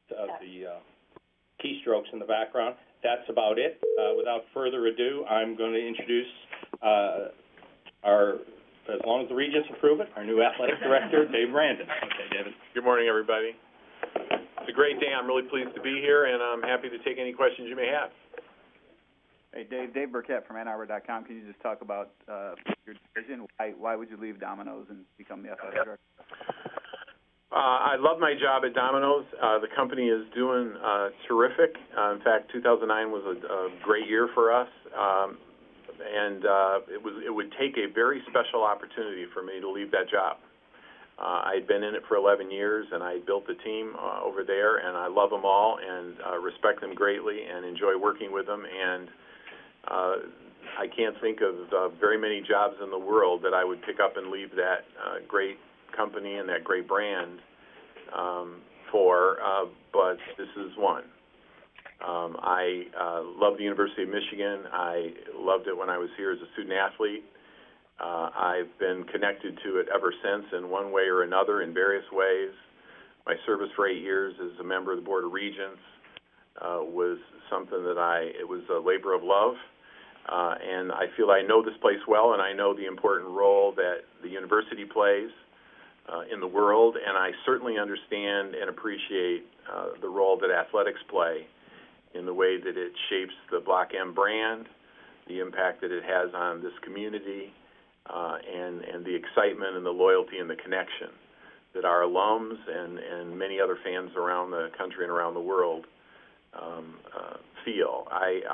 the keystrokes in the background. That's about it. Without further ado, I'm going to introduce as long as the Regents approve it, our new athletic director, Dave Brandon. Okay, David. Good morning, everybody. It's a great day. I'm really pleased to be here, and I'm happy to take any questions you may have. Hey, Dave Burkett from AnnArbor.com. Can you just talk about your decision? Why would you leave Domino's and become the athletic director? I love my job at Domino's. The company is doing terrific. In fact, 2009 was a great year for us, and it would take a very special opportunity for me to leave that job. I'd been in it for 11 years, and I built the team over there, and I love them all and respect them greatly and enjoy working with them. And I can't think of very many jobs in the world that I would pick up and leave that great company and that great brand for, but this is one. I love the University of Michigan. I loved it when I was here as a student athlete. I've been connected to it ever since in one way or another in various ways. My service for 8 years as a member of the Board of Regents was something that it was a labor of love. And I feel I know this place well, and I know the important role that the university plays in the world, and I certainly understand and appreciate the role that athletics play in the way that it shapes the Block M brand, the impact that it has on this community, and the excitement and the loyalty and the connection that our alums and many other fans around the country and around the world feel.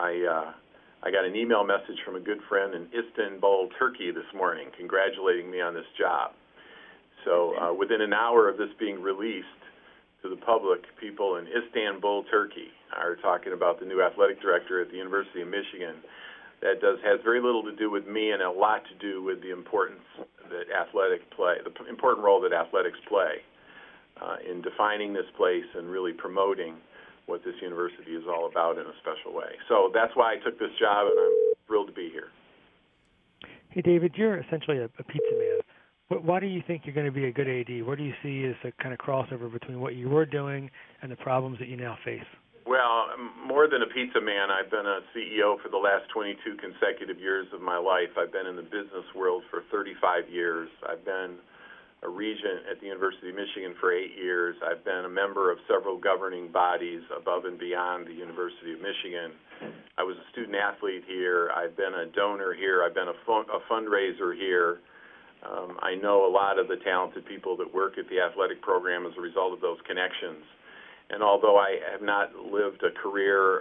I got an email message from a good friend in Istanbul, Turkey this morning congratulating me on this job. So within an hour of this being released to the public, people in Istanbul, Turkey are talking about the new athletic director at the University of Michigan. That has very little to do with me and a lot to do with the importance that the important role that athletics play in defining this place and really promoting what this university is all about in a special way. So that's why I took this job, and I'm thrilled to be here. Hey, David, you're essentially a pizza man. Why do you think you're going to be a good AD? What do you see as a kind of crossover between what you were doing and the problems that you now face? Well, more than a pizza man, I've been a CEO for the last 22 consecutive years of my life. I've been in the business world for 35 years. I've been a regent at the University of Michigan for 8 years. I've been a member of several governing bodies above and beyond the University of Michigan. I was a student athlete here. I've been a donor here. I've been a fundraiser here. I know a lot of the talented people that work at the athletic program as a result of those connections. And although I have not lived a career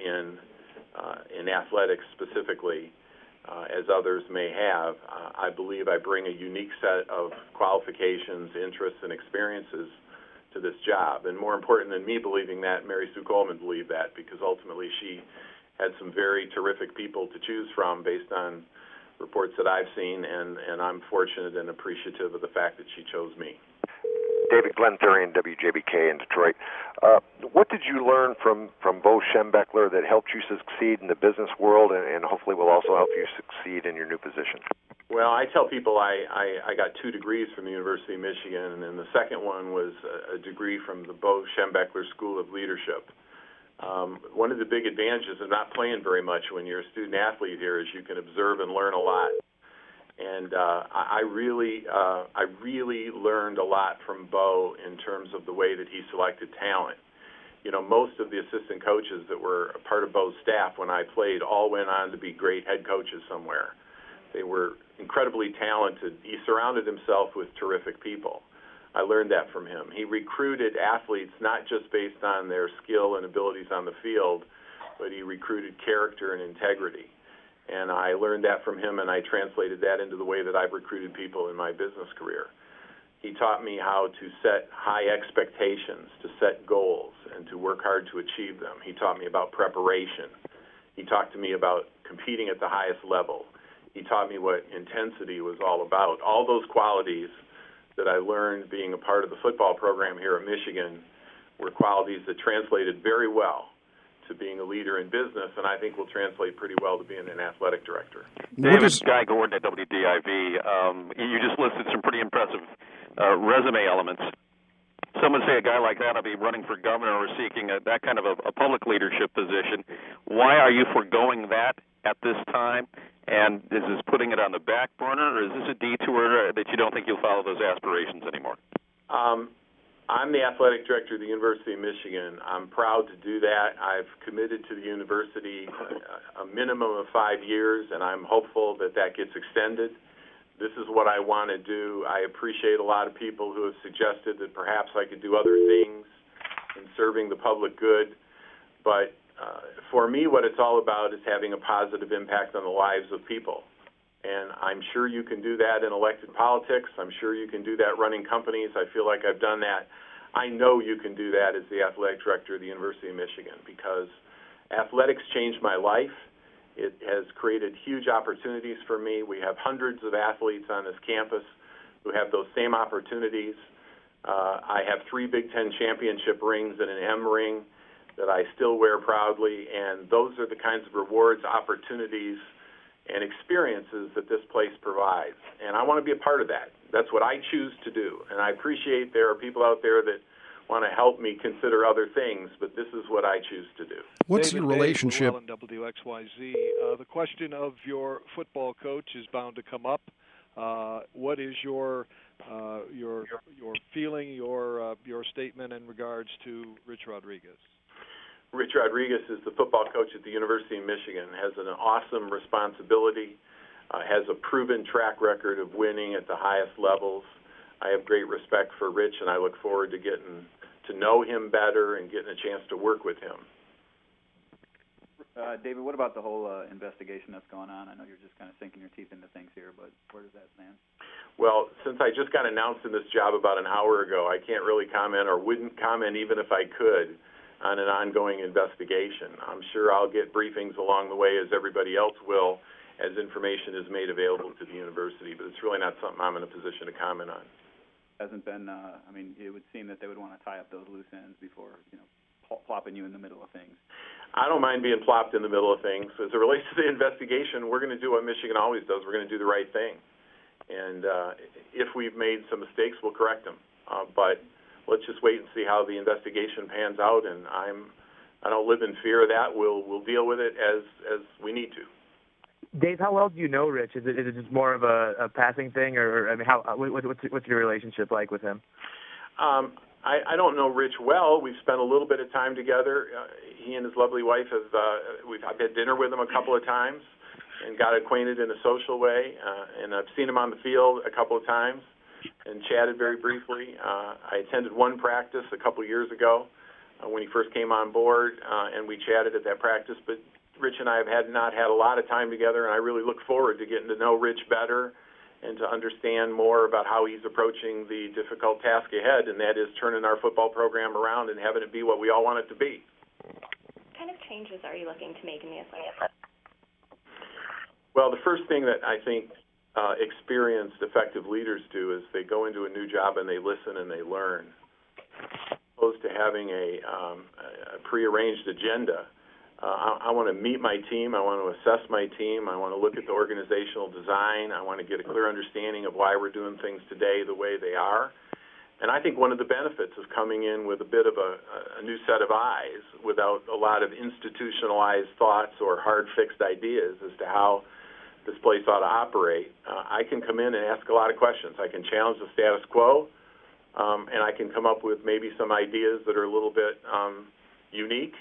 in athletics specifically, as others may have, I believe I bring a unique set of qualifications, interests, and experiences to this job. And more important than me believing that, Mary Sue Coleman believed that, because ultimately she had some very terrific people to choose from based on reports that I've seen, and I'm fortunate and appreciative of the fact that she chose me. David, Glenn Thurian, WJBK in Detroit. What did you learn from Bo Schembechler that helped you succeed in the business world and hopefully will also help you succeed in your new position? Well, I tell people I got 2 degrees from the University of Michigan, and then the second one was a degree from the Bo Schembechler School of Leadership. One of the big advantages of not playing very much when you're a student athlete here is you can observe and learn a lot. And I really learned a lot from Bo in terms of the way that he selected talent. You know, most of the assistant coaches that were a part of Bo's staff when I played all went on to be great head coaches somewhere. They were incredibly talented. He surrounded himself with terrific people. I learned that from him. He recruited athletes not just based on their skill and abilities on the field, but he recruited character and integrity. And I learned that from him, and I translated that into the way that I've recruited people in my business career. He taught me how to set high expectations, to set goals, and to work hard to achieve them. He taught me about preparation. He talked to me about competing at the highest level. He taught me what intensity was all about. All those qualities that I learned being a part of the football program here at Michigan were qualities that translated very well to being a leader in business, and I think will translate pretty well to being an athletic director. David, Guy Gordon at WDIV. You just listed some pretty impressive resume elements. some would say a guy like that will be running for governor or seeking that kind of a public leadership position. Why are you foregoing that at this time? And is this putting it on the back burner, or is this a detour that you don't think you'll follow those aspirations anymore? I'm the athletic director of the University of Michigan. I'm proud to do that. I've committed to the university a minimum of 5 years, and I'm hopeful that that gets extended. This is what I want to do. I appreciate a lot of people who have suggested that perhaps I could do other things in serving the public good. But for me, what it's all about is having a positive impact on the lives of people. And I'm sure you can do that in elected politics. I'm sure you can do that running companies. I feel like I've done that. I know you can do that as the athletic director of the University of Michigan, because athletics changed my life. It has created huge opportunities for me. We have hundreds of athletes on this campus who have those same opportunities. I have 3 Big Ten championship rings and an M ring that I still wear proudly, and those are the kinds of rewards, opportunities, and experiences that this place provides. And I want to be a part of that. That's what I choose to do. And I appreciate there are people out there that want to help me consider other things, but this is what I choose to do. What's David your relationship? Llewellyn, WXYZ. The question of your football coach is bound to come up. What is your feeling, your statement in regards to Rich Rodriguez? Rich Rodriguez is the football coach at the University of Michigan, has an awesome responsibility, has a proven track record of winning at the highest levels. I have great respect for Rich, and I look forward to getting to know him better and getting a chance to work with him. David, what about the whole investigation that's going on? I know you're just kind of sinking your teeth into things here, but where does that stand? Well, since I just got announced in this job about an hour ago, I can't really comment, or wouldn't comment even if I could, on an ongoing investigation. I'm sure I'll get briefings along the way, as everybody else will, as information is made available to the university, but it's really not something I'm in a position to comment on. Hasn't been, it would seem that they would want to tie up those loose ends before, plopping you in the middle of things. I don't mind being plopped in the middle of things. As it relates to the investigation, we're going to do what Michigan always does. We're going to do the right thing. And if we've made some mistakes, we'll correct them. But let's just wait and see how the investigation pans out, and I don't live in fear of that. We'll deal with it as we need to. Dave, how well do you know Rich? Is it just more of a passing thing, or what's your relationship like with him? I don't know Rich well. We've spent a little bit of time together. He and his lovely wife I've had dinner with him a couple of times and got acquainted in a social way, and I've seen him on the field a couple of times and chatted very briefly. I attended one practice a couple of years ago when he first came on board, and we chatted at that practice. But Rich and I have not had a lot of time together, and I really look forward to getting to know Rich better and to understand more about how he's approaching the difficult task ahead, and that is turning our football program around and having it be what we all want it to be. What kind of changes are you looking to make in the athletic? Well, the first thing that I think experienced, effective leaders do is they go into a new job and they listen and they learn, as opposed to having a prearranged agenda. I want to meet my team. I want to assess my team. I want to look at the organizational design. I want to get a clear understanding of why we're doing things today the way they are. And I think one of the benefits of coming in with a bit of a new set of eyes without a lot of institutionalized thoughts or hard-fixed ideas as to how this place ought to operate, I can come in and ask a lot of questions. I can challenge the status quo, and I can come up with maybe some ideas that are a little bit unique.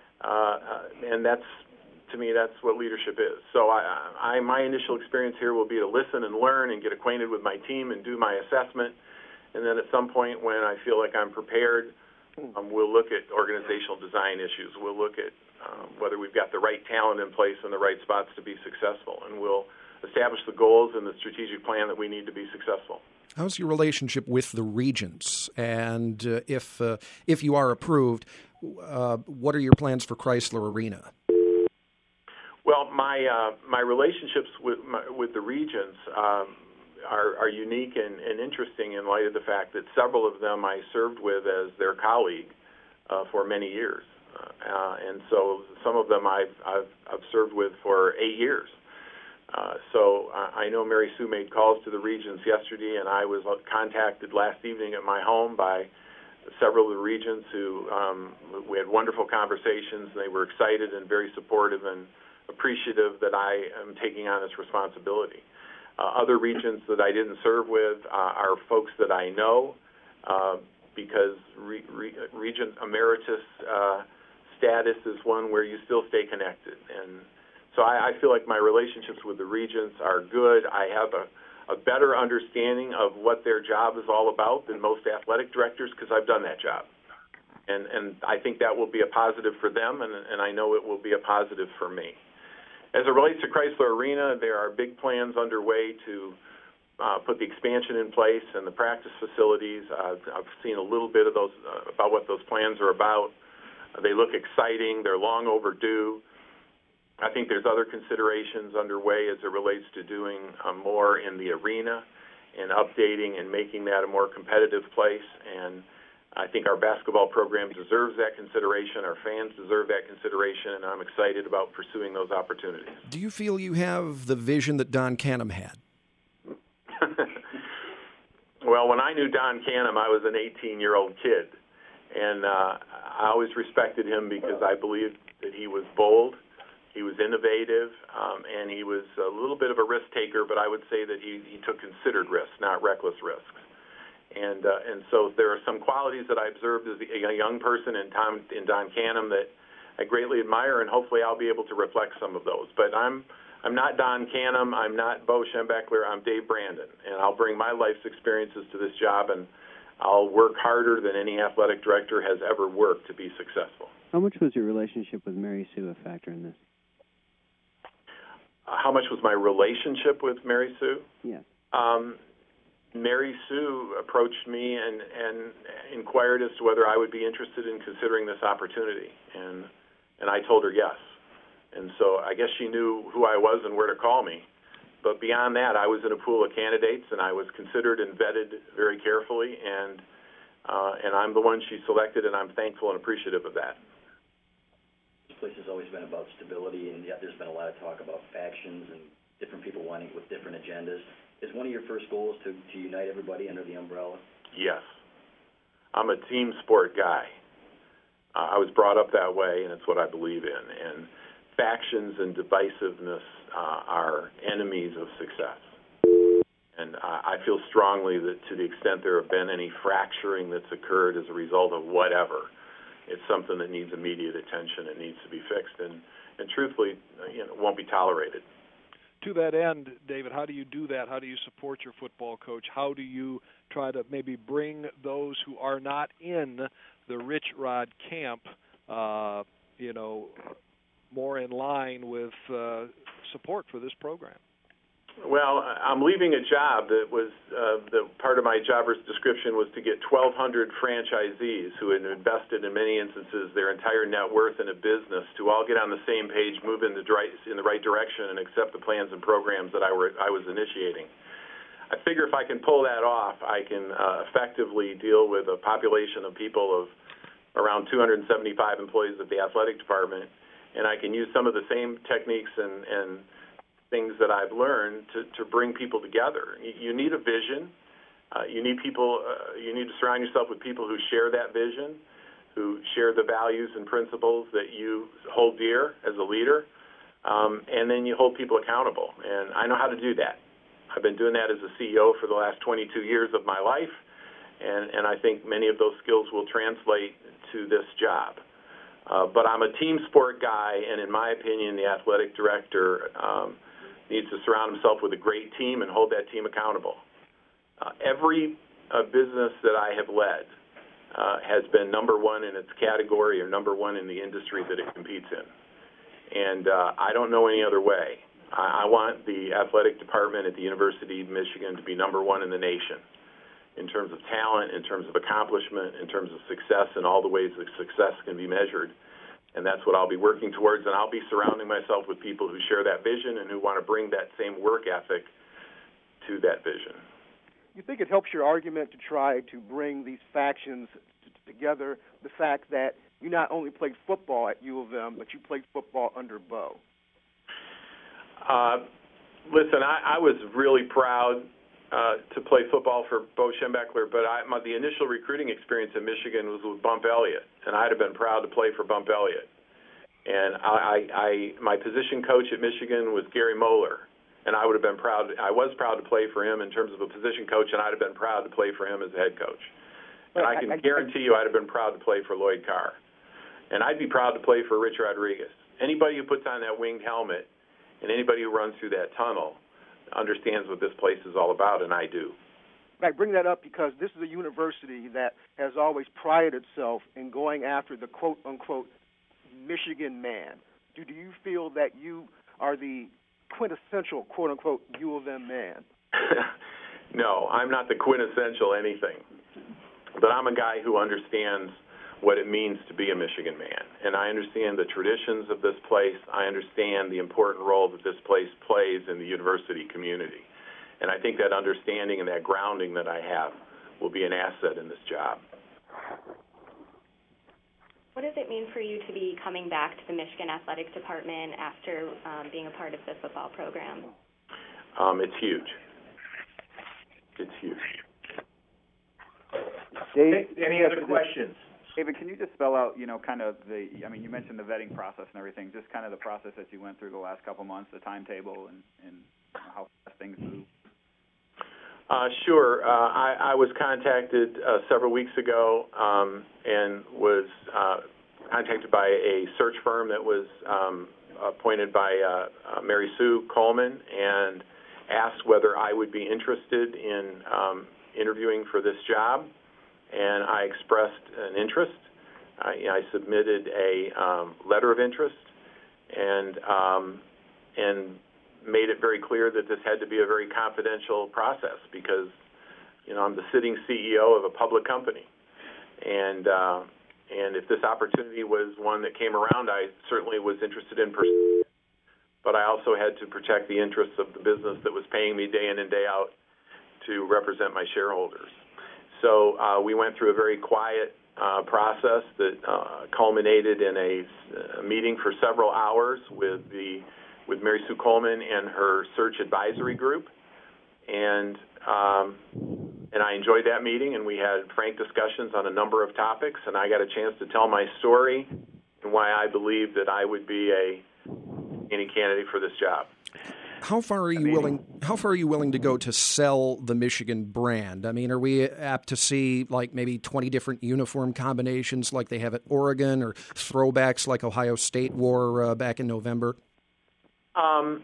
And that's, to me, that's what leadership is. So my initial experience here will be to listen and learn and get acquainted with my team and do my assessment. And then at some point when I feel like I'm prepared, we'll look at organizational design issues. We'll look at whether we've got the right talent in place in the right spots to be successful. And we'll establish the goals and the strategic plan that we need to be successful. How's your relationship with the regents? And if you are approved, what are your plans for Chrysler Arena? Well, my relationships with the regents are unique and interesting in light of the fact that several of them I served with as their colleague for many years, and so some of them I've served with for 8 years. So I know Mary Sue made calls to the regents yesterday, and I was contacted last evening at my home by several of the regents who we had wonderful conversations, and they were excited and very supportive and appreciative that I am taking on this responsibility. Other regents that I didn't serve with are folks that I know because regent emeritus status is one where you still stay connected. And so I feel like my relationships with the regents are good. I have a better understanding of what their job is all about than most athletic directors because I've done that job. And I think that will be a positive for them, and I know it will be a positive for me. As it relates to Chrysler Arena, there are big plans underway to put the expansion in place and the practice facilities. I've seen a little bit of those about what those plans are about. They look exciting. They're long overdue. I think there's other considerations underway as it relates to doing more in the arena and updating and making that a more competitive place. And I think our basketball program deserves that consideration. Our fans deserve that consideration, and I'm excited about pursuing those opportunities. Do you feel you have the vision that Don Canham had? Well, when I knew Don Canham, I was an 18-year-old kid, and I always respected him because I believed that he was bold, he was innovative, and he was a little bit of a risk taker, but I would say that he took considered risks, not reckless risks. And so there are some qualities that I observed as a young person in Don Canham that I greatly admire, and hopefully I'll be able to reflect some of those. But I'm not Don Canham, I'm not Bo Schembechler, I'm Dave Brandon, and I'll bring my life's experiences to this job, and I'll work harder than any athletic director has ever worked to be successful. How much was your relationship with Mary Sue a factor in this? How much was my relationship with Mary Sue? Yes. Mary Sue approached me and inquired as to whether I would be interested in considering this opportunity, and I told her yes. And so I guess she knew who I was and where to call me. But beyond that, I was in a pool of candidates, and I was considered and vetted very carefully, and I'm the one she selected, and I'm thankful and appreciative of that. This place has always been about stability, and yet there's been a lot of talk about factions and different people wanting with different agendas. Is one of your first goals to unite everybody under the umbrella? Yes. I'm a team sport guy. I was brought up that way, and it's what I believe in. And factions and divisiveness are enemies of success. And I feel strongly that to the extent there have been any fracturing that's occurred as a result of whatever, it's something that needs immediate attention. It needs to be fixed, and truthfully, won't be tolerated. To that end, David, how do you do that? How do you support your football coach? How do you try to maybe bring those who are not in the Rich Rod camp, more in line with support for this program? Well, I'm leaving a job that was the part of my job description was to get 1,200 franchisees who had invested in many instances their entire net worth in a business to all get on the same page, move in the right direction, and accept the plans and programs that I was initiating. I figure if I can pull that off, I can effectively deal with a population of people of around 275 employees of the athletic department, and I can use some of the same techniques and things that I've learned to bring people together. You need a vision. You need people. You need to surround yourself with people who share that vision, who share the values and principles that you hold dear as a leader, and then you hold people accountable. And I know how to do that. I've been doing that as a CEO for the last 22 years of my life, and I think many of those skills will translate to this job. But I'm a team sport guy, and in my opinion, the athletic director needs to surround himself with a great team and hold that team accountable. Every business that I have led has been number one in its category or number one in the industry that it competes in. And I don't know any other way. I want the athletic department at the University of Michigan to be number one in the nation in terms of talent, in terms of accomplishment, in terms of success, and all the ways that success can be measured. And that's what I'll be working towards, and I'll be surrounding myself with people who share that vision and who want to bring that same work ethic to that vision. You think it helps your argument to try to bring these factions together, the fact that you not only played football at U of M, but you played football under Bo? Listen, I was really proud to play football for Bo Schembechler, but the initial recruiting experience in Michigan was with Bump Elliott, and I'd have been proud to play for Bump Elliott. And my position coach at Michigan was Gary Moeller, and I would have been proud. I was proud to play for him in terms of a position coach, and I'd have been proud to play for him as a head coach. And I can guarantee you I'd have been proud to play for Lloyd Carr. And I'd be proud to play for Rich Rodriguez. Anybody who puts on that winged helmet and anybody who runs through that tunnel understands what this place is all about, and I do. I bring that up because this is a university that has always prided itself in going after the quote-unquote Michigan man. Do you feel that you are the quintessential quote-unquote U of M man? No, I'm not the quintessential anything. But I'm a guy who understands what it means to be a Michigan man. And I understand the traditions of this place. I understand the important role that this place plays in the university community. And I think that understanding and that grounding that I have will be an asset in this job. What does it mean for you to be coming back to the Michigan Athletics Department after being a part of the football program? It's huge. It's huge. Dave, any other questions? David, can you just spell out, kind of you mentioned the vetting process and everything, just kind of the process that you went through the last couple months, the timetable, and how fast things move? Sure. I was contacted several weeks ago and was contacted by a search firm that was appointed by Mary Sue Coleman and asked whether I would be interested in interviewing for this job. And I expressed an interest. I submitted a letter of interest and made it very clear that this had to be a very confidential process because, I'm the sitting CEO of a public company. And if this opportunity was one that came around, I certainly was interested in pursuing it. But I also had to protect the interests of the business that was paying me day in and day out to represent my shareholders. So we went through a very quiet process that culminated in a meeting for several hours with Mary Sue Coleman and her search advisory group, and I enjoyed that meeting. And we had frank discussions on a number of topics, and I got a chance to tell my story and why I believe that I would be any candidate for this job. How far are you willing to go to sell the Michigan brand? I mean, are we apt to see like maybe 20 different uniform combinations like they have at Oregon, or throwbacks like Ohio State wore back in November? I'm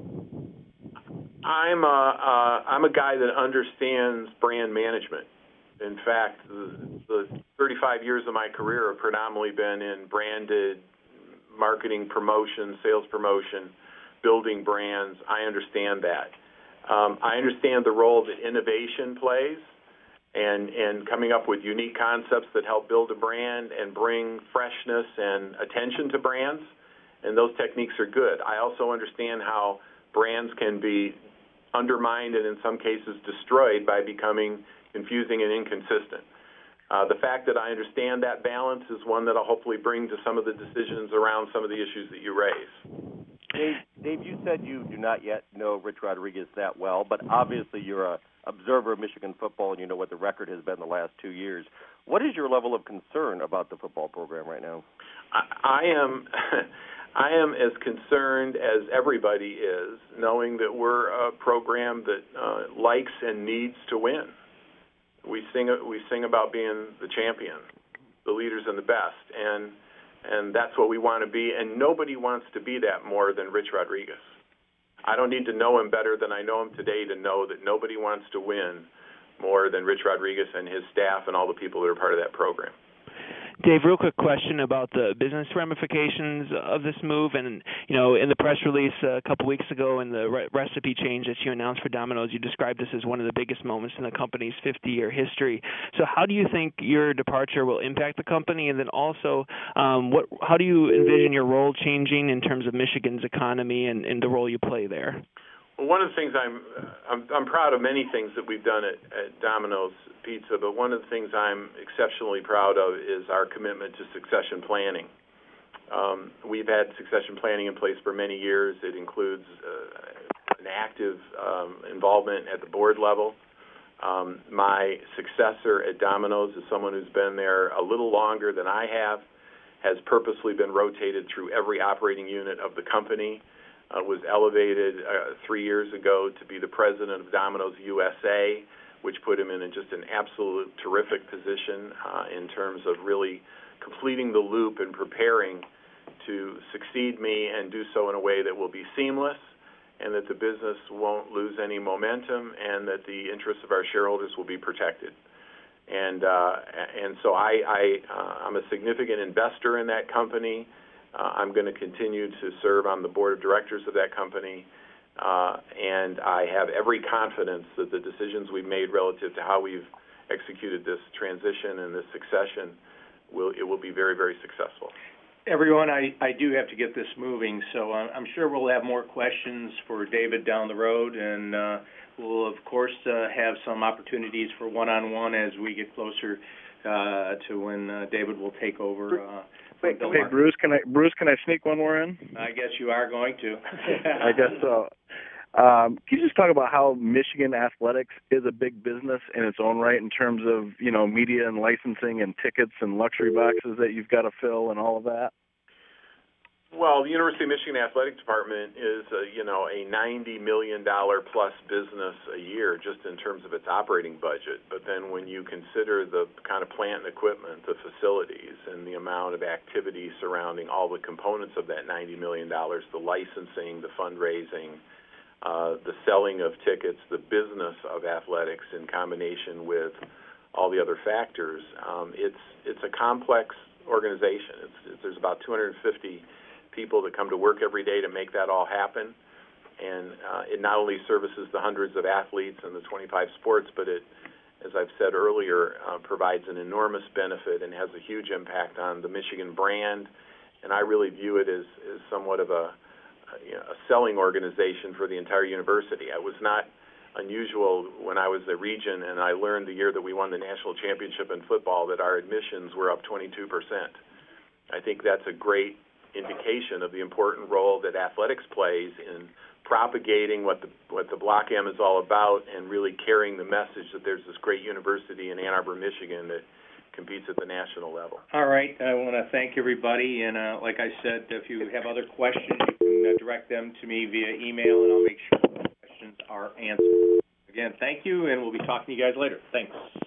a guy that understands brand management. In fact, the 35 years of my career have predominantly been in branded marketing, promotion, sales promotion, building brands. I understand that. I understand the role that innovation plays and coming up with unique concepts that help build a brand and bring freshness and attention to brands, and those techniques are good. I also understand how brands can be undermined and in some cases destroyed by becoming confusing and inconsistent. The fact that I understand that balance is one that I'll hopefully bring to some of the decisions around some of the issues that you raise. Dave, you said you do not yet know Rich Rodriguez that well, but obviously you're an observer of Michigan football and you know what the record has been the last 2 years. What is your level of concern about the football program right now? I am as concerned as everybody is, knowing that we're a program that likes and needs to win. We sing about being the champion, the leaders and the best, and that's what we want to be. And nobody wants to be that more than Rich Rodriguez. I don't need to know him better than I know him today to know that nobody wants to win more than Rich Rodriguez and his staff and all the people that are part of that program. Dave, real quick question about the business ramifications of this move. And, in the press release a couple weeks ago and the recipe change that you announced for Domino's, you described this as one of the biggest moments in the company's 50-year history. So how do you think your departure will impact the company? And then also, how do you envision your role changing in terms of Michigan's economy and the role you play there? Well, one of the things I'm proud of many things that we've done at Domino's Pizza, but one of the things I'm exceptionally proud of is our commitment to succession planning. We've had succession planning in place for many years. It includes an active involvement at the board level. My successor at Domino's is someone who's been there a little longer than I have, has purposely been rotated through every operating unit of the company, was elevated 3 years ago to be the president of Domino's USA, which put him in just an absolute terrific position in terms of really completing the loop and preparing to succeed me and do so in a way that will be seamless and that the business won't lose any momentum and that the interests of our shareholders will be protected. And so I'm a significant investor in that company. I'm going to continue to serve on the board of directors of that company. And I have every confidence that the decisions we've made relative to how we've executed this transition and this succession will be very, very successful. Everyone, I do have to get this moving, so I'm sure we'll have more questions for David down the road, and we'll, of course, have some opportunities for one-on-one as we get closer to when David will take over. Hey, Bruce, can I sneak one more in? I guess you are going to. I guess so. Can you just talk about how Michigan athletics is a big business in its own right in terms of, media and licensing and tickets and luxury boxes that you've got to fill and all of that? Well, the University of Michigan Athletic Department is a $90 million plus business a year just in terms of its operating budget. But then when you consider the kind of plant and equipment, the facilities, and the amount of activity surrounding all the components of that $90 million, the licensing, the fundraising, the selling of tickets, the business of athletics in combination with all the other factors, it's a complex organization. There's about 250 people that come to work every day to make that all happen, and it not only services the hundreds of athletes and the 25 sports, but it, as I've said earlier, provides an enormous benefit and has a huge impact on the Michigan brand, and I really view it as somewhat of a selling organization for the entire university. It was not unusual when I was the region, and I learned the year that we won the national championship in football that our admissions were up 22%. I think that's a great indication of the important role that athletics plays in propagating what the Block M is all about and really carrying the message that there's this great university in Ann Arbor, Michigan that competes at the national level. All right. I want to thank everybody, and like I said, if you have other questions, you can direct them to me via email, and I'll make sure the questions are answered. Again, thank you, and we'll be talking to you guys later. Thanks.